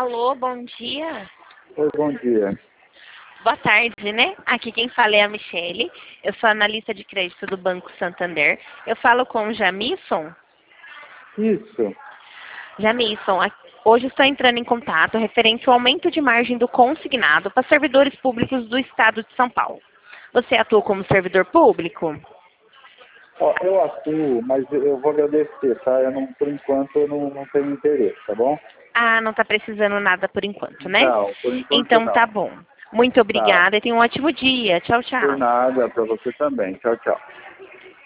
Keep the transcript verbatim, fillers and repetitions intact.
Alô, bom dia. Oi, bom dia. Boa tarde, né? Aqui quem fala é a Michele. Eu sou analista de crédito do Banco Santander. Eu falo com o Jamison. Isso. Jamison, a- hoje estou entrando em contato referente ao aumento de margem do consignado para servidores públicos do Estado de São Paulo. Você atua como servidor público? Ó, eu atuo, mas eu vou agradecer, tá? Eu não, por enquanto eu não, não tenho interesse, tá bom? Ah, não está precisando nada por enquanto, né? Não, por enquanto Então tá não. bom. Muito Tá. obrigada e tenha um ótimo dia. Tchau, Por tchau. nada, para você também. Tchau, tchau.